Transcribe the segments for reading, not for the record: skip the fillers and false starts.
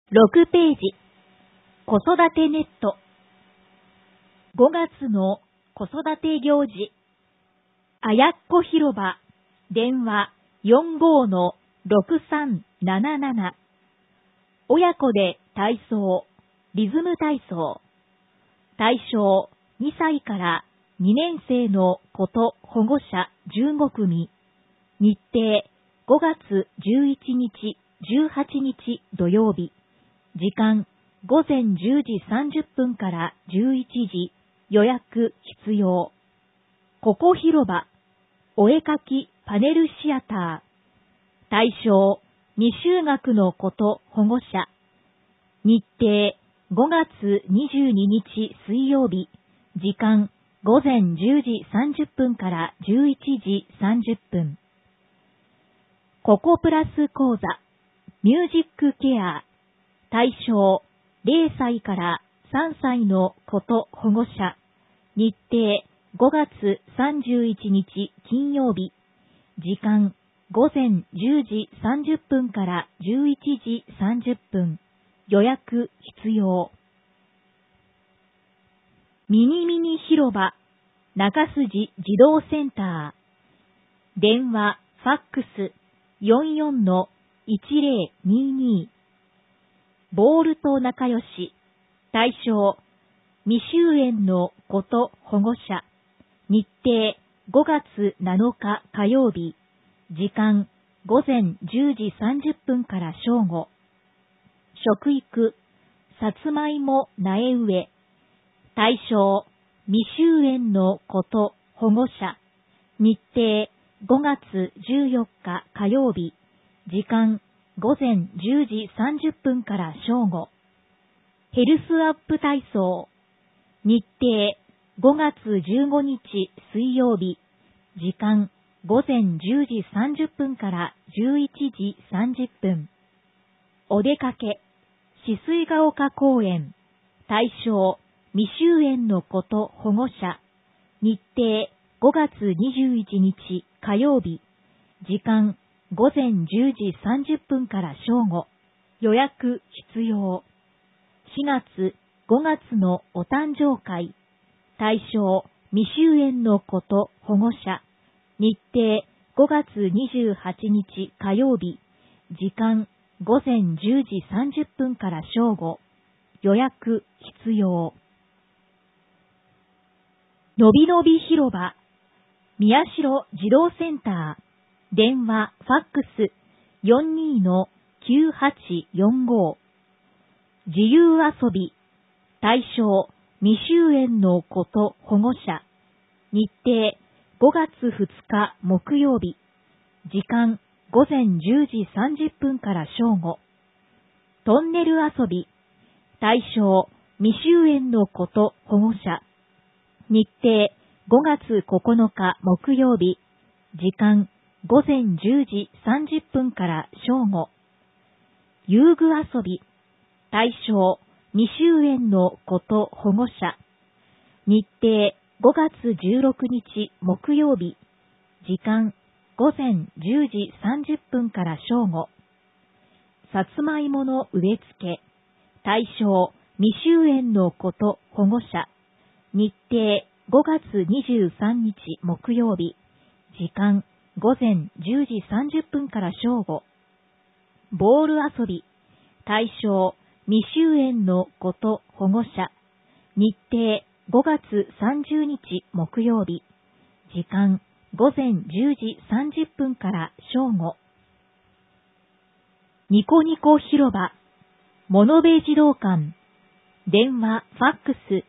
6ページ、子育てネット。5月の子育て行事。あやっこ広場、電話 45-6377。親子で体操、リズム体操。対象2歳から2年生の子と保護者15組。日程5月11日、18日土曜日。時間午前10時30分から11時。予約必要。ここ広場、お絵かきパネルシアター。対象未就学の子と保護者。日程5月22日水曜日。時間午前10時30分から11時30分。ココプラス講座、ミュージックケア。対象0歳から3歳の子と保護者。日程5月31日金曜日。時間午前10時30分から11時30分。予約必要。ミニミニ広場、中筋児童センター。電話、ファックス 44-1022。ボールと仲良し。対象未就園の子と保護者。日程5月7日火曜日。時間午前10時30分から正午。食育、さつまいも苗植え。対象未就園の子と保護者。日程5月14日火曜日。時間午前10時30分から正午。ヘルスアップ体操。日程5月15日水曜日。時間午前10時30分から11時30分。お出かけ、止水が丘公園。対象未就園の子と保護者。日程5月21日火曜日。時間午前10時30分から正午。予約必要。4月、5月のお誕生会。対象未就園の子と保護者。日程5月28日火曜日。時間午前10時30分から正午。予約必要。のびのび広場、宮代児童センター。電話、ファックス 42-9845。自由遊び。対象未就園の子と保護者。日程5月2日木曜日。時間午前10時30分から正午。トンネル遊び。対象未就園の子と保護者。日程5月9日木曜日。時間午前10時30分から正午。遊具遊び。対象未就園の子と保護者。日程5月16日木曜日。時間午前10時30分から正午。さつまいもの植え付け。対象未就園の子と保護者。日程5月23日木曜日。時間午前10時30分から正午。ボール遊び。対象未就園の子と保護者。日程5月30日木曜日。時間午前10時30分から正午。ニコニコ広場、物部児童館。電話、ファックス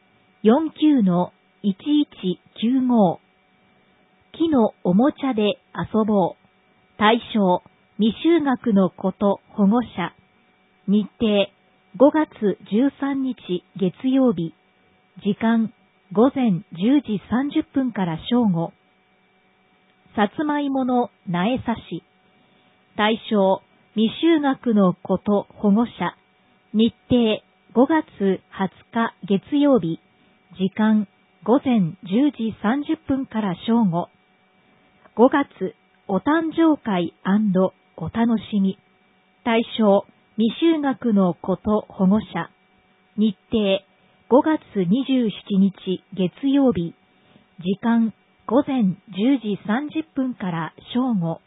49-1195。木のおもちゃで遊ぼう。対象未就学の子と保護者。日程5月13日月曜日。時間午前10時30分から正午。さつまいもの苗差し。対象未就学の子と保護者。日程5月20日月曜日。時間午前10時30分から正午。5月お誕生会&お楽しみ。対象未就学の子と保護者。日程5月27日月曜日。時間午前10時30分から正午。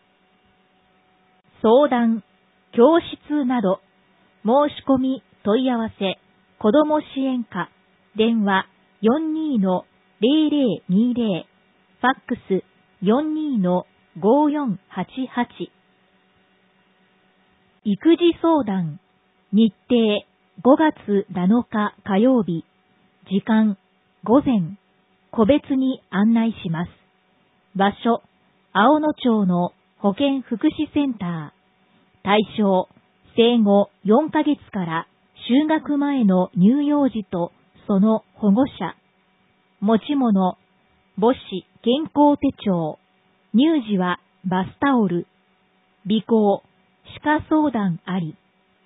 相談、教室など、申し込み、問い合わせ、子ども支援課、電話 42-0020、ファックス 42-5488。育児相談、日程5月7日火曜日、時間午前、個別に案内します。場所、青野町の保健福祉センター。対象、生後4ヶ月から就学前の乳幼児とその保護者。持ち物、母子健康手帳。乳児はバスタオル。尾行、歯科相談あり。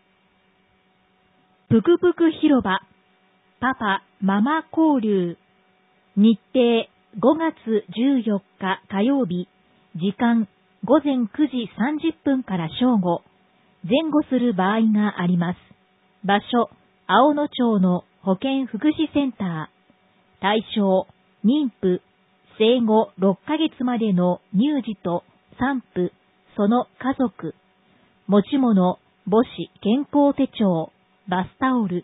ぷくぷく広場、パパママ交流。日程5月14日火曜日、時間午前9時30分から正午。前後する場合があります。場所、青野町の保健福祉センター。対象、妊婦、生後6ヶ月までの乳児と産婦、その家族。持ち物、母子健康手帳、バスタオル。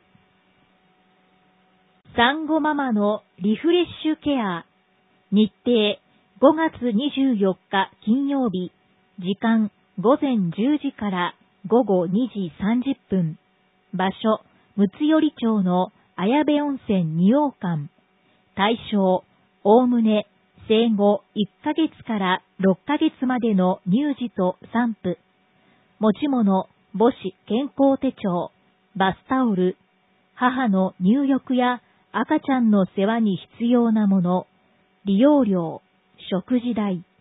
産後ママのリフレッシュケア。日程5月24日金曜日。時間午前10時から午後2時30分。場所、睦寄町の綾部温泉二王館。対象、おおむね生後1ヶ月から6ヶ月までの乳児と産婦。持ち物、母子健康手帳、バスタオル。母の入浴や赤ちゃんの世話に必要なもの。利用料、食事代。